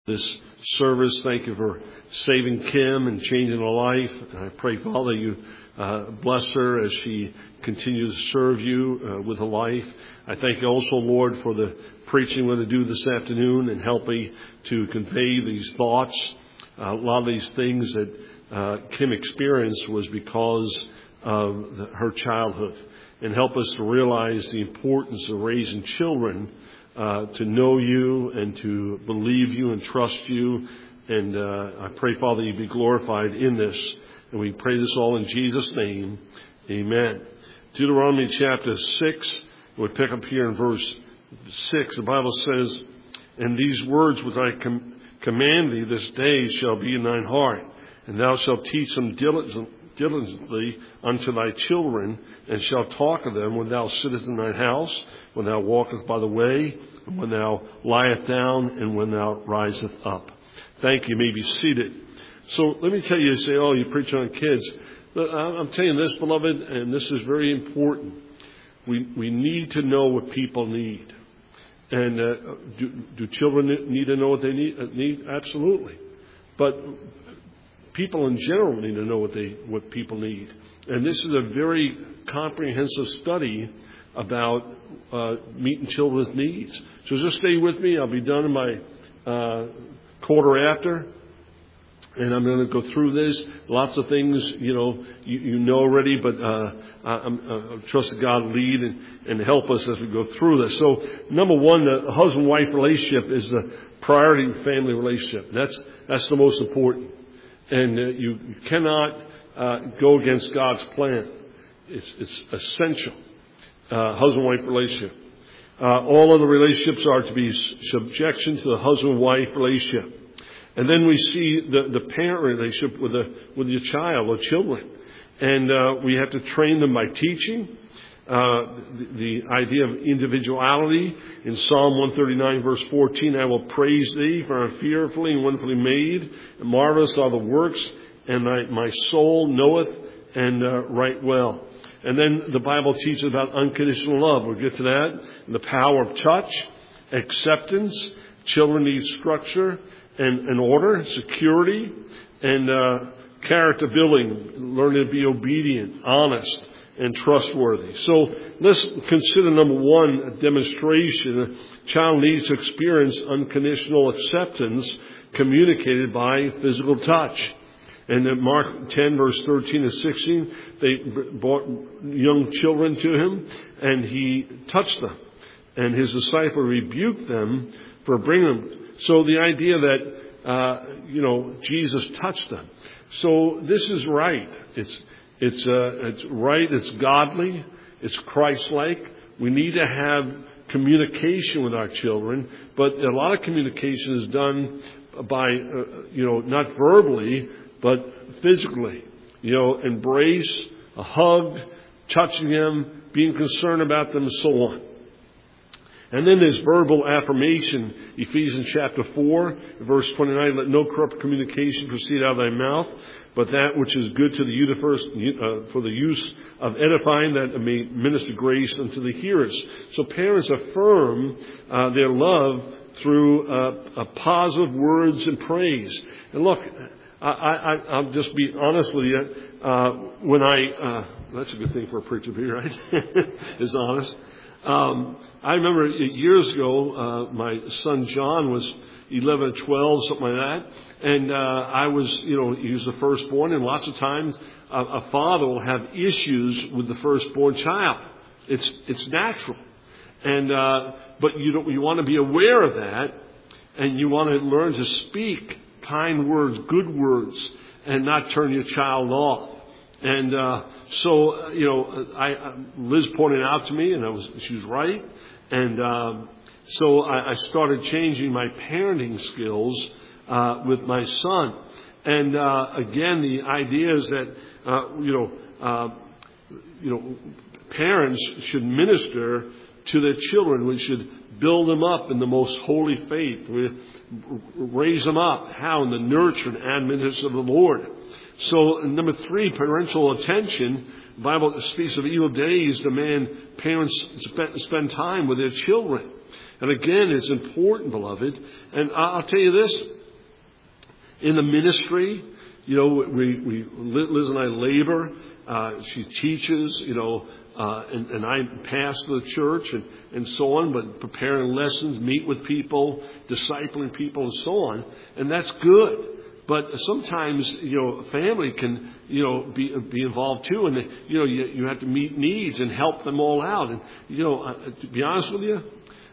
This service. Thank you for saving Kim and changing her life. And I pray, Father, you bless her as she continues to serve you with a life. I thank you also, Lord, for the preaching we're going to do this afternoon and help me to convey these thoughts. A lot of these things that Kim experienced was because of her childhood. And help us to realize the importance of raising children to know you and to believe you and trust you. And I pray, Father, you be glorified in this. And we pray this all in Jesus' name. Amen. Deuteronomy chapter 6, we pick up here in verse 6. The Bible says, "And these words which I command thee this day shall be in thine heart, and thou shalt teach them diligently unto thy children, and shalt talk of them when thou sittest in thine house, when thou walkest by the way, and when thou liest down, and when thou risest up." Thank you. You may be seated. So let me tell you, say, oh, you preach on kids. I'm telling you this, beloved, and this is very important. We need to know what people need. And do children need to know what they need? Absolutely. But people in general need to know what people need. And this is a very comprehensive study about meeting children's needs. So just stay with me. I'll be done in my quarter after. And I'm going to go through this. Lots of things, you know already, but I trust that God lead and help us as we go through this. So, number one, the husband-wife relationship is the priority family relationship. That's the most important. And you cannot go against God's plan. It's essential. Husband-wife relationship. All other relationships are to be subjection to the husband-wife relationship. And then we see the parent relationship with your child or children. And we have to train them by teaching. The idea of individuality in Psalm 139 verse 14, "I will praise thee, for I am fearfully and wonderfully made, and marvelous are the works, and my soul knoweth and right well." And then the Bible teaches about unconditional love. We'll get to that. And the power of touch, acceptance. Children need structure and order, security, and character building, learning to be obedient, honest, and trustworthy. So let's consider number one, a demonstration. A child needs to experience unconditional acceptance communicated by physical touch. And in Mark 10, verse 13 and 16, they brought young children to him, and he touched them. And his disciple rebuked them for bringing them. So the idea that, Jesus touched them. So this is right. It's right. It's godly. It's Christ-like. We need to have communication with our children, but a lot of communication is done by, not verbally, but physically. Embrace, a hug, touching them, being concerned about them, and so on. And then there's verbal affirmation. Ephesians chapter 4, verse 29, "Let no corrupt communication proceed out of thy mouth, but that which is good to the universe, for the use of edifying, that it may minister grace unto the hearers." So parents affirm their love through positive words and praise. And look, I'll just be honest with you. That's a good thing for a preacher to be, right? Is honest. I remember years ago, my son John was 11 or 12, something like that. And I was, he was the firstborn. And lots of times a father will have issues with the firstborn child. It's natural. And but you want to be aware of that. And you want to learn to speak kind words, good words, and not turn your child off. And so Liz pointed out to me, and she was right. And so I started changing my parenting skills with my son. And again, the idea is that parents should minister to their children. We should build them up in the most holy faith. We raise them up. How? In the nurture and admonition of the Lord. So, number 3, parental attention. The Bible speaks of evil days demand parents spend time with their children. And again, it's important, beloved. And I'll tell you this, In the ministry, Liz and I labor. She teaches, and I pastor the church and so on, but preparing lessons, meet with people, discipling people and so on. And that's good. But sometimes, family can, be involved too. And, you have to meet needs and help them all out. And, to be honest with you,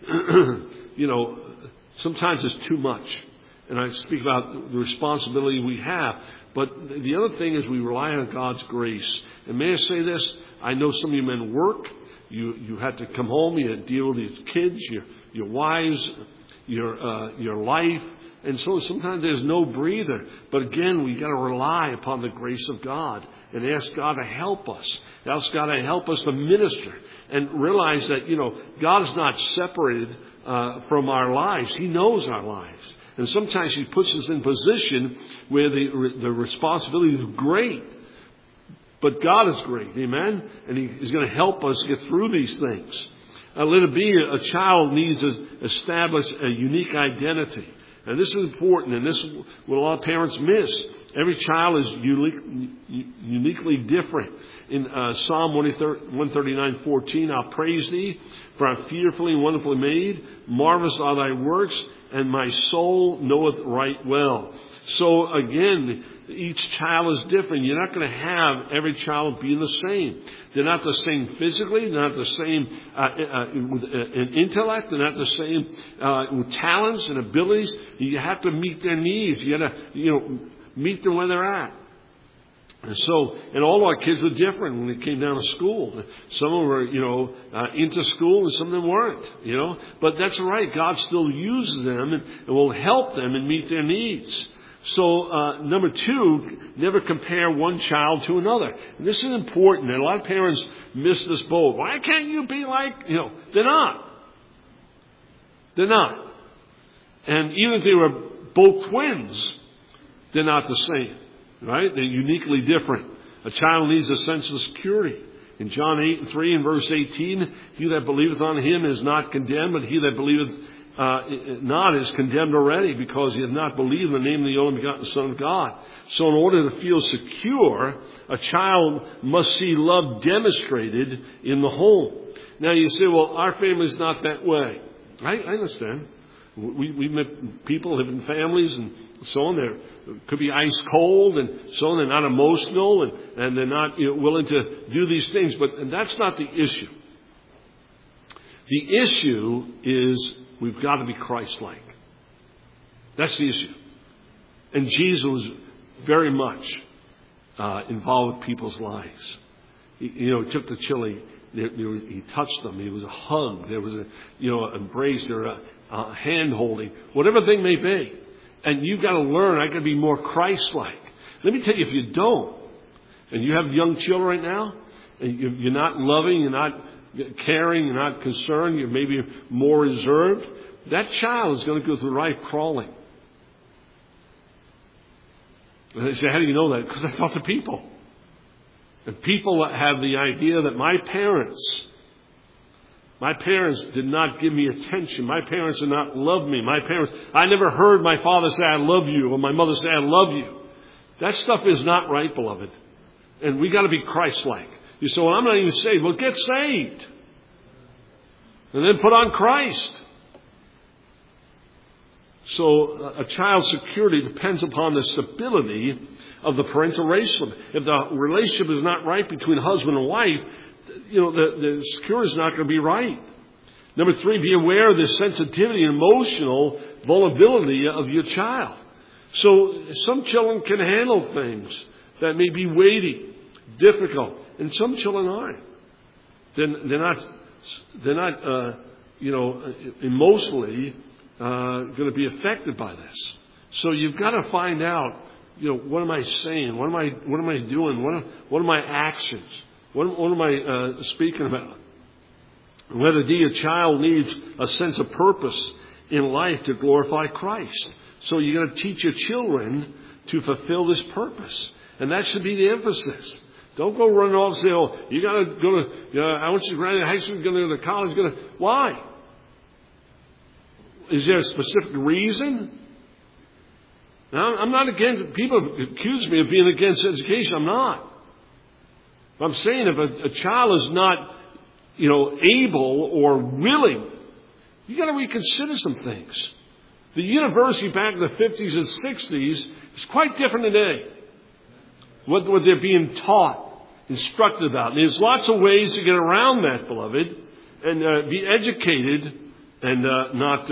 sometimes it's too much. And I speak about the responsibility we have. But the other thing is we rely on God's grace. And may I say this? I know some of you men work. You have to come home. You deal with your kids, your wives, your life. And so sometimes there's no breather. But again, we got to rely upon the grace of God and ask God to help us. Ask God to help us to minister and realize that, God is not separated from our lives. He knows our lives. And sometimes He puts us in position where the responsibility is great. But God is great. Amen? And He's going to help us get through these things. Let it be a child needs to establish a unique identity. And this is important, and this is what a lot of parents miss. Every child is uniquely different. In Psalm 139:14, I'll praise Thee, for I'm fearfully and wonderfully made. Marvelous are Thy works, and my soul knoweth right well. So again, each child is different. You're not going to have every child being the same. They're not the same physically. They're not the same in intellect. They're not the same with talents and abilities. You have to meet their needs. You got to, meet them where they're at. And all our kids were different when they came down to school. Some of them were, into school, and some of them weren't, But that's all right. God still uses them and will help them and meet their needs. So, number 2, never compare one child to another. And this is important. And a lot of parents miss this boat. Why can't you be like, they're not. They're not. And even if they were both twins, they're not the same. Right? They're uniquely different. A child needs a sense of security. In John 8:3 and verse 18, he that believeth on Him is not condemned, but he that believeth not is condemned already, because he has not believed in the name of the only begotten Son of God. So in order to feel secure, a child must see love demonstrated in the home. Now you say, well, our family's not that way. I understand. We met people live in families and so on. They could be ice cold and so on. They're not emotional and they're not willing to do these things. But that's not the issue. The issue is we've got to be Christ-like. That's the issue. And Jesus was very much involved with people's lives. He took the chili. He touched them. There was a hug. There was a embrace. There was a hand holding. Whatever thing may be. And you've got to learn. I got to be more Christ-like. Let me tell you, if you don't, and you have young children right now, and you're not loving, you're not caring, you're not concerned, you're maybe more reserved, that child is going to go through life crawling. And they say, how do you know that? Because I talk to people. And people have the idea that my parents did not give me attention. My parents did not love me. I never heard my father say, I love you, or my mother say, I love you. That stuff is not right, beloved. And we got to be Christ-like. You say, well, I'm not even saved. Well, get saved. And then put on Christ. So a child's security depends upon the stability of the parental relationship. If the relationship is not right between husband and wife, the security is not going to be right. Number 3, be aware of the sensitivity and emotional vulnerability of your child. So some children can handle things that may be weighty, difficult, and some children aren't. They're not emotionally going to be affected by this. So you've got to find out, what am I saying? What am I doing? What are my actions? What am I speaking about? Whether a child needs a sense of purpose in life to glorify Christ. So you're going to teach your children to fulfill this purpose. And that should be the emphasis. Don't go running off and say, oh, you got to go to, I want you to graduate high school, going to go to college. Why? Is there a specific reason? Now, I'm not against, people accuse me of being against education. I'm not. I'm saying if a child is not, able or willing, you got to reconsider some things. The university back in the 50s and 60s is quite different today. What they're being taught, instructed about. And there's lots of ways to get around that, beloved, and be educated and not,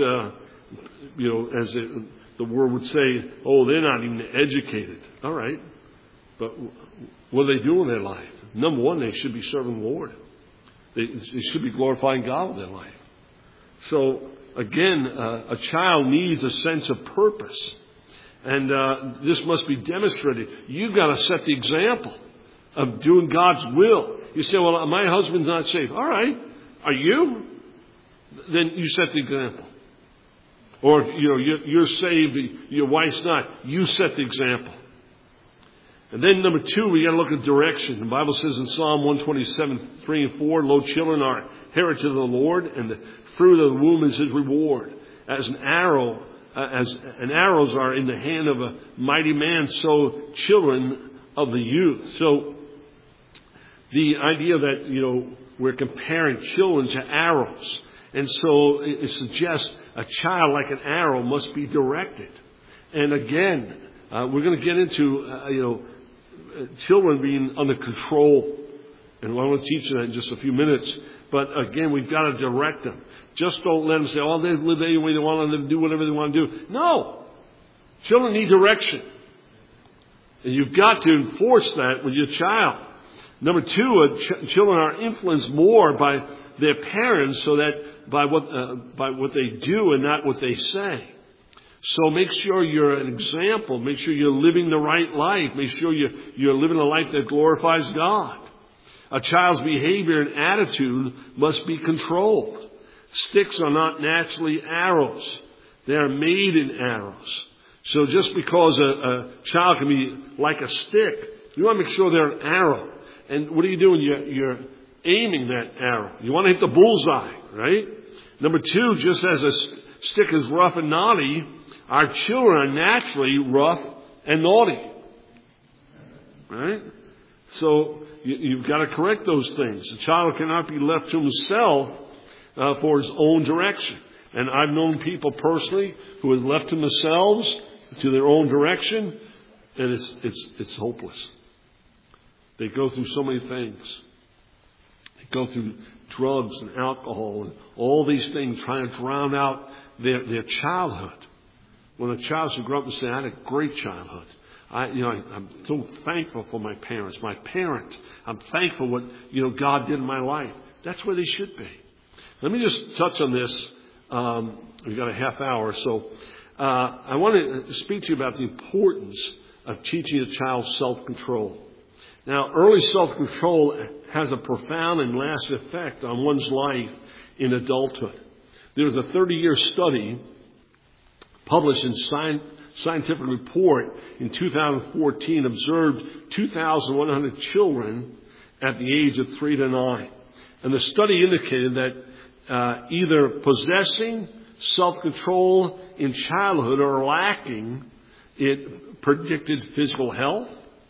as the word would say, oh, they're not even educated. All right. But what do they do in their life? Number one, they should be serving the Lord. They should be glorifying God with their life. So, again, a child needs a sense of purpose. And this must be demonstrated. You've got to set the example of doing God's will. You say, well, my husband's not saved. All right. Are you? Then you set the example. Or if you're saved, your wife's not. You set the example. And then number two, we got to look at direction. The Bible says in Psalm 127, 3 and 4, lo, children are heritage of the Lord, and the fruit of the womb is his reward. As arrows are in the hand of a mighty man, so children of the youth. So the idea that, we're comparing children to arrows. And so it suggests a child like an arrow must be directed. And again, we're going to get into, children being under control. And I want to teach you that in just a few minutes. But again, we've got to direct them. Just don't let them say, oh, they live any way they want, and do whatever they want to do. No. Children need direction. And you've got to enforce that with your child. Number two, children are influenced more by their parents so that by what they do and not what they say. So make sure you're an example. Make sure you're living the right life. Make sure you're living a life that glorifies God. A child's behavior and attitude must be controlled. Sticks are not naturally arrows. They are made in arrows. So just because a child can be like a stick, you want to make sure they're an arrow. And what are you doing? You're aiming that arrow. You want to hit the bullseye, right? Number two, just as a stick is rough and naughty, our children are naturally rough and naughty. Right? So you've got to correct those things. A child cannot be left to himself for his own direction. And I've known people personally who have left to themselves to their own direction, and it's hopeless. They go through so many things. They go through drugs and alcohol and all these things trying to drown out their childhood. When a child should grow up and say, I had a great childhood. I'm so thankful for my parents. My parent. I'm thankful what, God did in my life. That's where they should be. Let me just touch on this. We've got a half hour. So I want to speak to you about the importance of teaching a child self-control. Now, early self-control has a profound and lasting effect on one's life in adulthood. There was a 30-year study published in Scientific Report in 2014 observed 2,100 children at the age of 3 to 9. And the study indicated that either possessing self-control in childhood or lacking, it predicted physical health,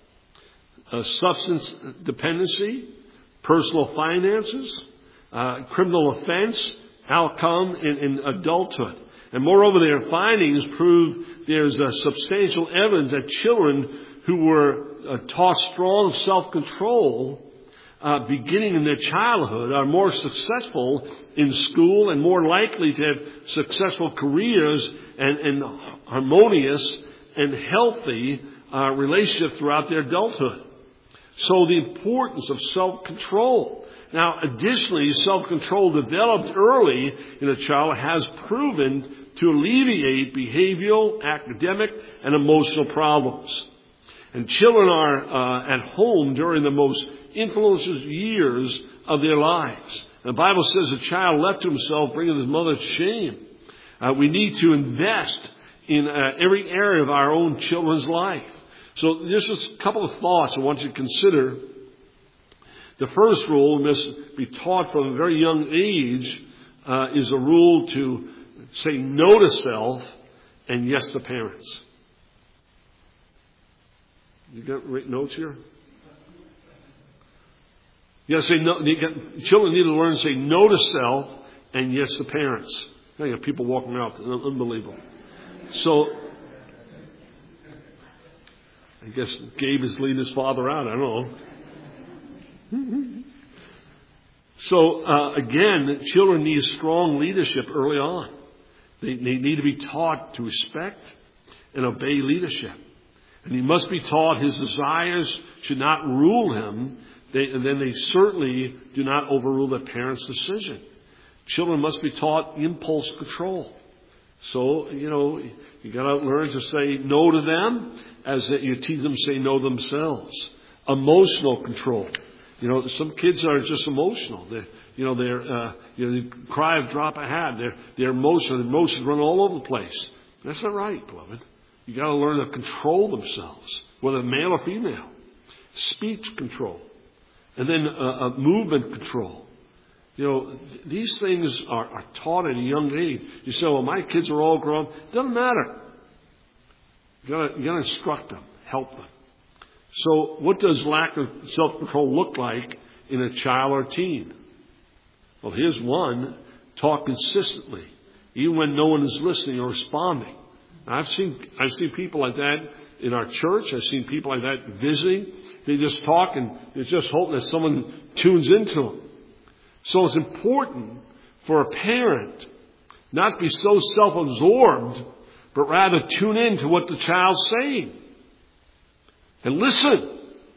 substance dependency, personal finances, criminal offense outcome in adulthood. And moreover, their findings prove there's substantial evidence that children who were taught strong self-control beginning in their childhood are more successful in school and more likely to have successful careers and harmonious and healthy relationships throughout their adulthood. So the importance of self-control. Now, additionally, self-control developed early in a child has proven to alleviate behavioral, academic, and emotional problems. And children are at home during the most influential years of their lives. The Bible says a child left to himself bringeth his mother to shame. We need to invest in every area of our own children's life. So there's just a couple of thoughts I want you to consider. The first rule must be taught from a very young age is a rule to say no to self and yes to parents. You got notes here? You got to say no. Children need to learn to say no to self and yes to parents. You got people walking around, unbelievable. So, I guess Gabe is leading his father out. I don't know. So, again, children need strong leadership early on. They need to be taught to respect and obey leadership. And he must be taught his desires should not rule him. And then they certainly do not overrule their parents' decision. Children must be taught impulse control. So, you got to learn to say no to them as that you teach them to say no themselves. Emotional control. Some kids are just emotional. They cry of drop a hat. Their emotions run all over the place. That's not right, beloved. You got to learn to control themselves, whether male or female. Speech control. And then movement control. These things are taught at a young age. You say, well, my kids are all grown. It doesn't matter. You got to instruct them, help them. So what does lack of self-control look like in a child or teen? Well, here's one. Talk consistently, even when no one is listening or responding. I've seen people like that in our church. I've seen people like that visiting. They just talk and they're just hoping that someone tunes into them. So it's important for a parent not to be so self-absorbed, but rather tune in to what the child's saying. And listen.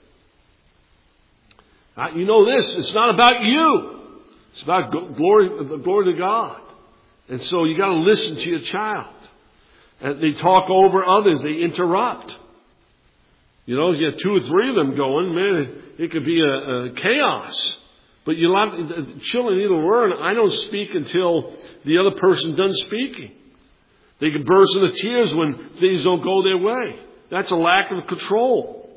This, it's not about you. It's about glory to God. And so you got to listen to your child. And they talk over others. They interrupt. You get 2 or 3 of them going, man, it could be a chaos. But children need to learn, I don't speak until the other person's done speaking. They can burst into tears when things don't go their way. That's a lack of control.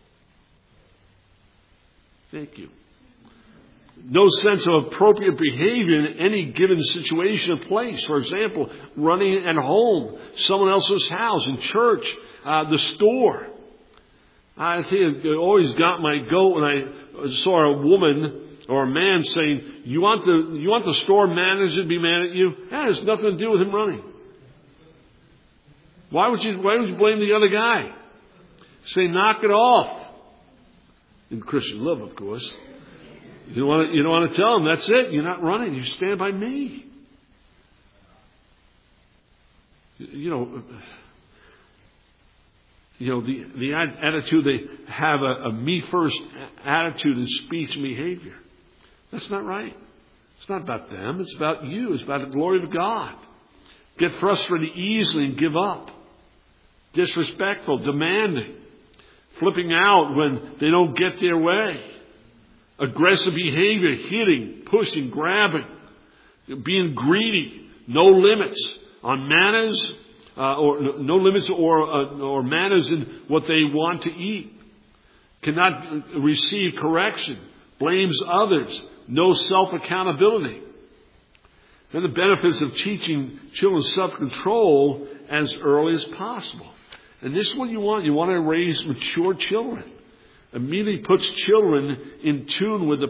Thank you. No sense of appropriate behavior in any given situation or place. For example, running at home, someone else's house, in church, the store. I think it always got my goat when I saw a woman or a man saying, you want the store manager to be mad at you? That has nothing to do with him running. Why would you blame the other guy? Say, knock it off. In Christian love, of course. You don't want to tell him, that's it. You're not running. You stand by me. The attitude, they have a me first attitude in speech and behavior. That's not right. It's not about them. It's about you. It's about the glory of God. Get frustrated easily and give up. Disrespectful, demanding. Flipping out when they don't get their way. Aggressive behavior, hitting, pushing, grabbing. Being greedy. No limits on manners. Or no limits or manners in what they want to eat. Cannot receive correction. Blames others. No self-accountability. And the benefits of teaching children self-control as early as possible. And this is what you want. You want to raise mature children. Immediately puts children in tune with the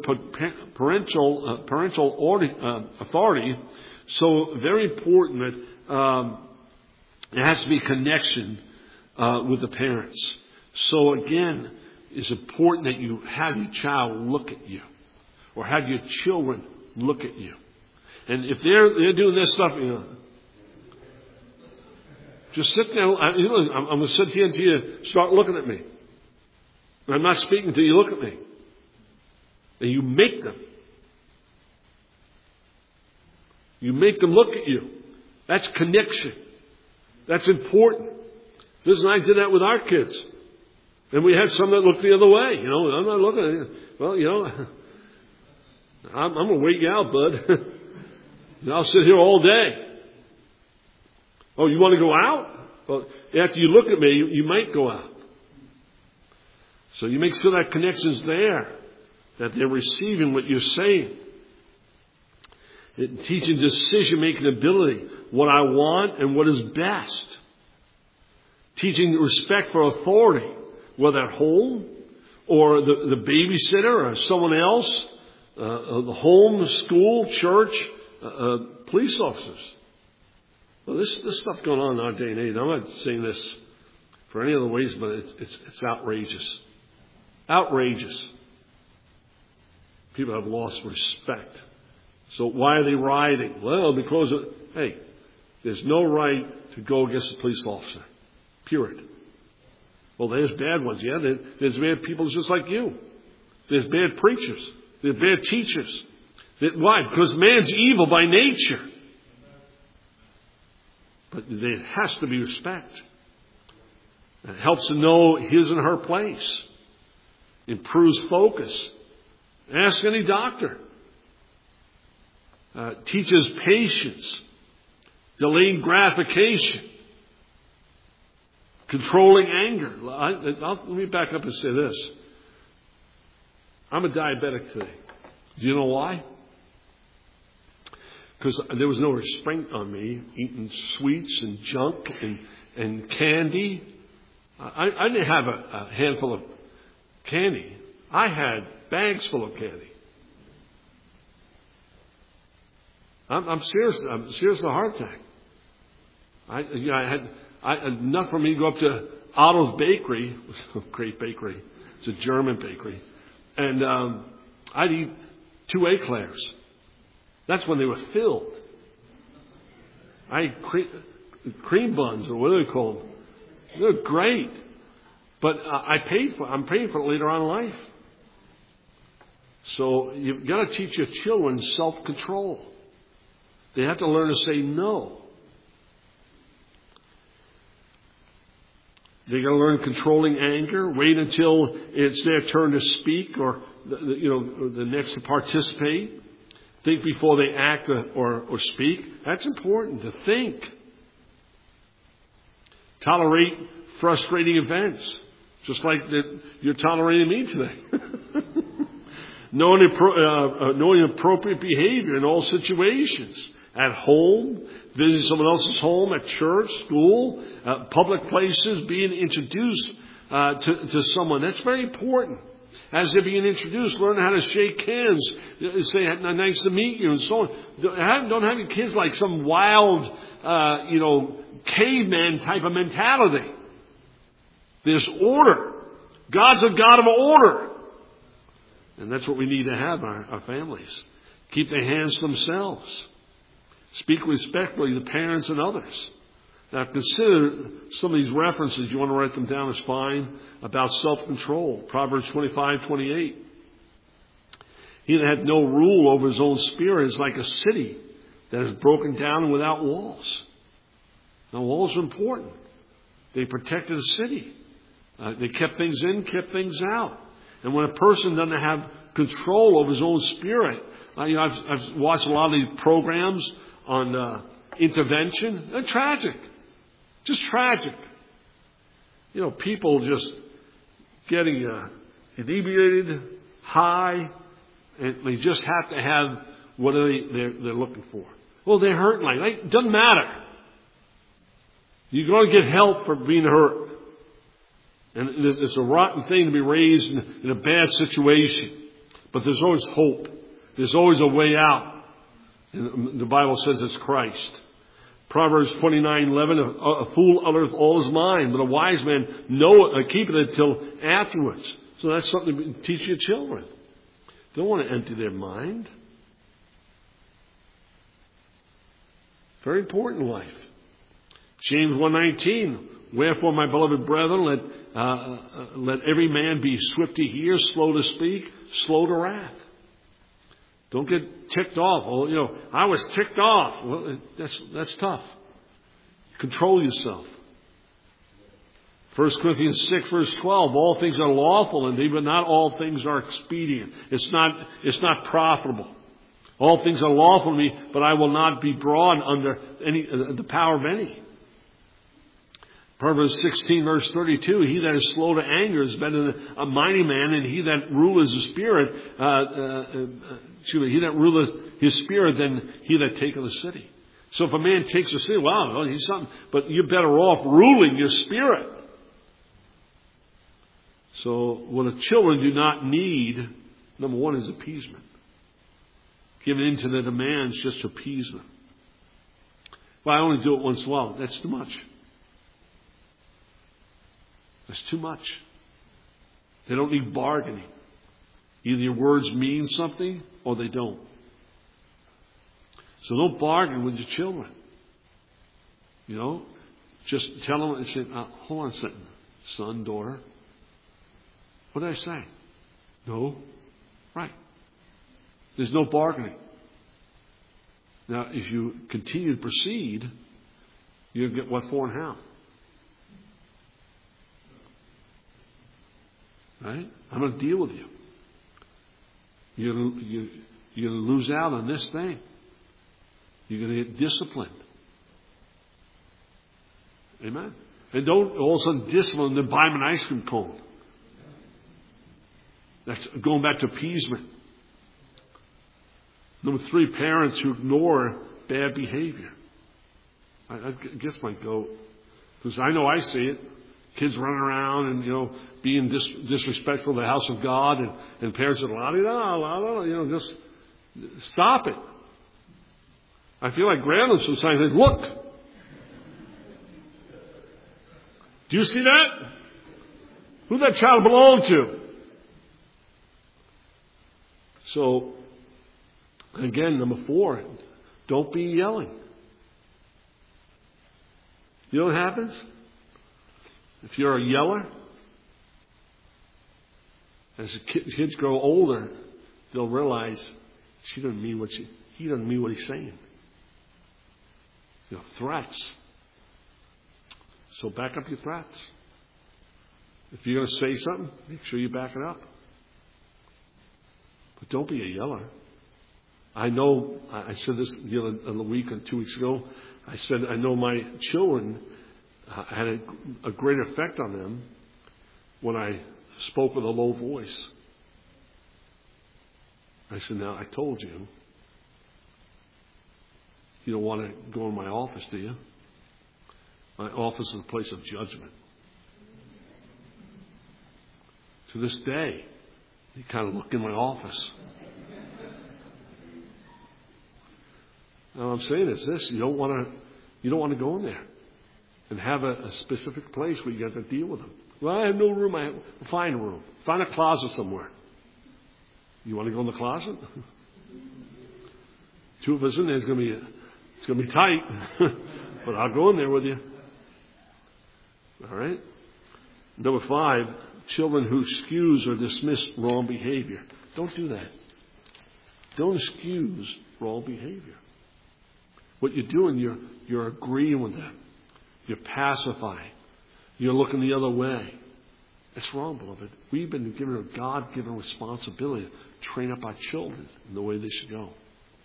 parental authority. So very important that there has to be connection with the parents. So again, it's important that you have your child look at you, or have your children look at you. And if they're doing this stuff, just sit there. I'm going to sit here until you start looking at me. I'm not speaking until you look at me. And you make them. You make them look at you. That's connection. That's important. Listen, I did that with our kids. And we had some that looked the other way. I'm not looking at you. Well, I'm going to wait you out, bud. I'll sit here all day. Oh, you want to go out? Well, after you look at me, you might go out. So you make sure that connection's there, that they're receiving what you're saying. Teaching decision-making ability, what I want and what is best. Teaching respect for authority. whether at home or the babysitter or someone else, the home, the school, church, police officers. Well, this stuff going on in our day and age. I'm not saying this for any other ways, but it's outrageous. Outrageous. People have lost respect. So why are they rioting? Well, because there's no right to go against a police officer. Period. Well, there's bad ones. Yeah, there's bad people just like you. There's bad preachers. There's bad teachers. Why? Because man's evil by nature. But there has to be respect. It helps to know his and her place. Improves focus. Ask any doctor. Teaches patience. Delaying gratification. Controlling anger. Let me back up and say this. I'm a diabetic today. Do you know why? Because there was no restraint on me eating sweets and junk and candy. I didn't have a handful of candy. I had bags full of candy. I'm serious. I'm serious of a heart attack. I had enough for me to go up to Otto's Bakery, great bakery. It's a German bakery, and I'd eat 2 eclairs. That's when they were filled. I ate cream buns, or what do they call them? They're great, but I'm paying for it later on in life. So you've got to teach your children self-control. They have to learn to say no. They got to learn controlling anger. Wait until it's their turn to speak, or the next to participate. Think before they act or speak. That's important, to think. Tolerate frustrating events, just like you're tolerating me today. Knowing appropriate behavior in all situations. At home, visiting someone else's home, at church, school, public places, being introduced to someone. That's very important. As they're being introduced, learn how to shake hands, say nice to meet you, and so on. Don't have your kids like some wild, caveman type of mentality. There's order. God's a God of order. And that's what we need to have in our families. Keep their hands to themselves. Speak respectfully to parents and others. Now consider some of these references. You want to write them down, it's fine. About self-control. Proverbs 25:28. He that hath no rule over his own spirit is like a city that is broken down and without walls. Now walls are important. They protected a city. They kept things in, kept things out. And when a person doesn't have control over his own spirit, I've watched a lot of these programs on intervention. They're tragic. Just tragic. People just getting inebriated, high, and they just have to have what they're looking for. Well, they're hurting. It doesn't matter. You're going to get help for being hurt. And it's a rotten thing to be raised in a bad situation. But there's always hope. There's always a way out. And the Bible says it's Christ. Proverbs 29:11, a fool uttereth all his mind, but a wise man keepeth it till afterwards. So that's something to teach your children. They don't want to empty their mind. Very important in life. James 1:19, wherefore, my beloved brethren, let every man be swift to hear, slow to speak, slow to wrath. Don't get ticked off. Well, I was ticked off. Well, that's tough. Control yourself. 1 Corinthians 6 verse 12, all things are lawful indeed, but not all things are expedient. It's not profitable. All things are lawful to me, but I will not be brought under the power of any. Proverbs 16 verse 32, he that is slow to anger is better than a mighty man, and he that ruleth his spirit, he that ruleth his spirit than he that taketh a city. So if a man takes a city, wow, he's something, but you're better off ruling your spirit. So what the children do not need, number one, is appeasement. Giving in to their demands just to appease them. Well, I only do it once in a while. That's too much. That's too much. They don't need bargaining. Either your words mean something or they don't. So don't bargain with your children. You know, just tell them and say, hold on a second, son, daughter. What did I say? No. Right. There's no bargaining. Now, if you continue to proceed, you'll get what for and how. Right? I'm going to deal with you. You're going to lose out on this thing. You're going to get disciplined. Amen? And don't all of a sudden discipline them, buy them an ice cream cone. That's going back to appeasement. Number 3, parents who ignore bad behavior. I guess my goat. Because I know I see it. Kids running around and, you know, being disrespectful to the house of God. And parents are la-di-da, you know, just stop it. I feel like grabbing them sometimes and say, look. Do you see that? Who that child belong to? So, again, number 4, don't be yelling. You know what happens? If you're a yeller, as the kids grow older, they'll realize he doesn't mean what he's saying. You know, threats. So back up your threats. If you're going to say something, make sure you back it up. But don't be a yeller. I know, I said this the other week or 2 weeks ago. I said, I know my children had a great effect on them when I spoke with a low voice. I said, now, I told you, you don't want to go in my office, do you? My office is a place of judgment. To this day, you kind of look in my office. Now, what I'm saying is this: you don't want to go in there and have a specific place where you got to deal with them. Well, I have no room. Find a room. Find a closet somewhere. You want to go in the closet? 2 of us in there. It's going to be tight, but I'll go in there with you. All right. Number 5, children who excuse or dismiss wrong behavior. Don't do that. Don't excuse wrong behavior. What you're doing, you're agreeing with them. You're pacifying. You're looking the other way. It's wrong, beloved. We've been given a God-given responsibility to train up our children in the way they should go.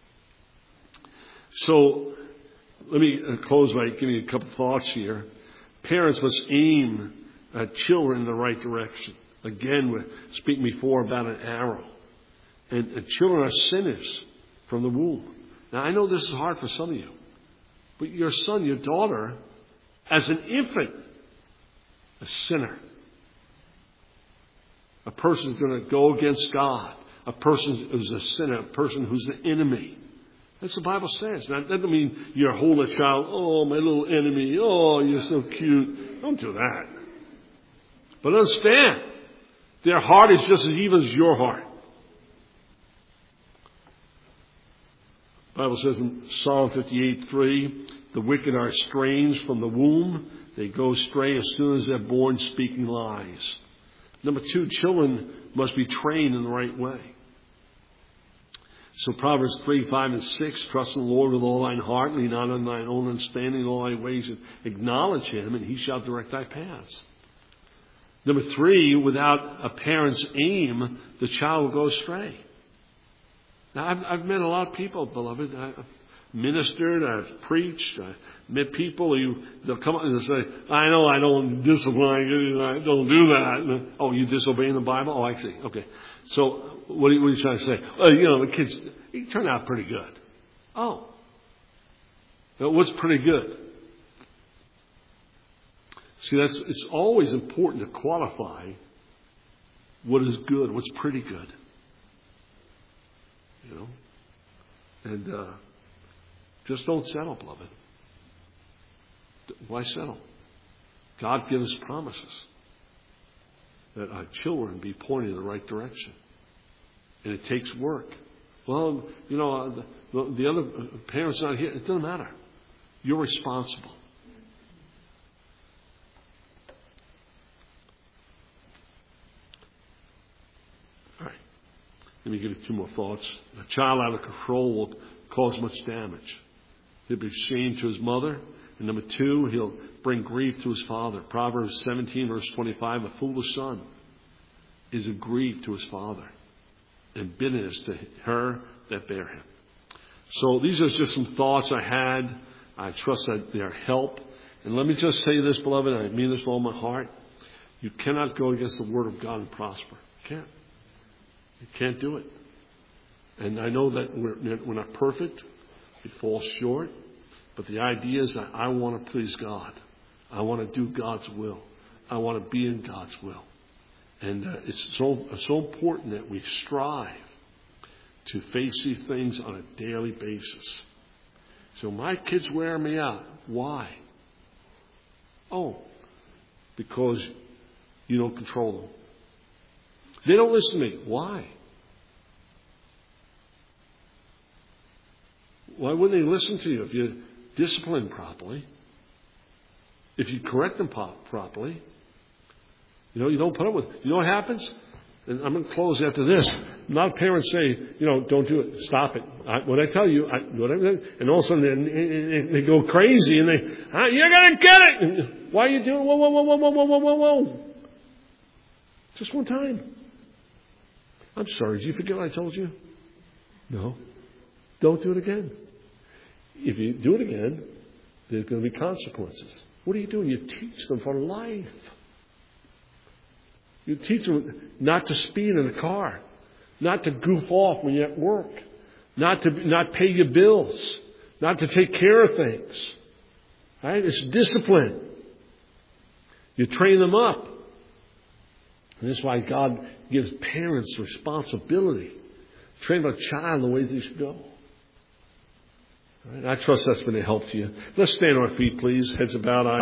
So, let me close by giving you a couple thoughts here. Parents must aim at children in the right direction. Again, we speaking before about an arrow. And children are sinners from the womb. Now, I know this is hard for some of you. But your son, your daughter, as an infant, a sinner. A person who's going to go against God. A person who's a sinner. A person who's an enemy. That's what the Bible says. Now, that doesn't mean you hold a child, oh, my little enemy, oh, you're so cute. Don't do that. But understand, their heart is just as evil as your heart. The Bible says in Psalm 58:3, the wicked are estranged from the womb. They go astray as soon as they're born, speaking lies. Number 2, children must be trained in the right way. So Proverbs 3:5-6, trust in the Lord with all thine heart, lean not on thine own understanding, in all thy ways, and acknowledge him, and he shall direct thy paths. Number 3, without a parent's aim, the child will go astray. Now, I've met a lot of people, beloved. I've ministered, I've preached, I've met people they'll come up and they'll say, I know I don't discipline you, I don't do that. Oh, you disobeying the Bible? Oh, I see. Okay. So, what are you trying to say? The kids, he turned out pretty good. Oh. Now, what's pretty good? See, it's always important to qualify what is good, what's pretty good. You know? And just don't settle, beloved. Why settle? God gives us promises that our children be pointed in the right direction. And it takes work. Well, you know, the other parent's not here. It doesn't matter. You're responsible. All right. Let me give you two more thoughts. A child out of control will cause much damage. He'll be ashamed to his mother. And number two, he'll bring grief to his father. Proverbs 17, verse 25, a foolish son is a grief to his father, and bitterness to her that bare him. So these are just some thoughts I had. I trust that they are help. And let me just say this, beloved, and I mean this with all my heart. You cannot go against the Word of God and prosper. You can't. You can't do it. And I know that we're not perfect. We fall short. But the idea is that I want to please God. I want to do God's will. I want to be in God's will. And it's so important that we strive to face these things on a daily basis. So my kids wear me out. Why? Oh, because you don't control them. They don't listen to me. Why? Why wouldn't they listen to you if you discipline properly? If you correct them properly? You know, you don't put up with it. You know what happens? And I'm going to close after this. A lot of parents say, you know, don't do it. Stop it. What I tell you, whatever. And all of a sudden they go crazy and you're going to get it. And why are you doing? Whoa. Just one time. I'm sorry. Did you forget what I told you? No. Don't do it again. If you do it again, there's going to be consequences. What are you doing? You teach them for life. You teach them not to speed in a car, not to goof off when you're at work, not pay your bills, not to take care of things. Right? It's discipline. You train them up. And that's why God gives parents responsibility. Train a child the way they should go. Right? I trust that's been a help to you. Let's stand on our feet, please. Heads bowed, eyes